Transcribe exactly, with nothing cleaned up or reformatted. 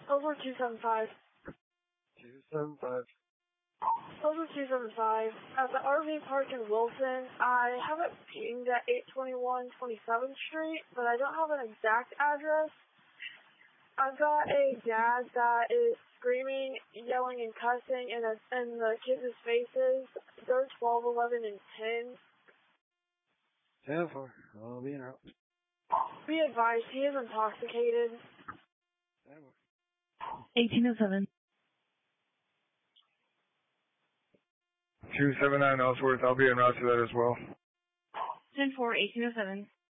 Over two seven five. two seven five. Over two seven five. At the R V park in Wilson, I have it pinged at eight twenty-one twenty-seventh Street, but I don't have an exact address. I've got a dad that is screaming, yelling, and cussing in, a, in the kids' faces. They're twelve, eleven, and ten. ten four. I'll be in route. Be advised, he is intoxicated. eighteen oh seven. two seven nine Ellsworth, I'll be en route to that as well. ten four, eighteen oh seven.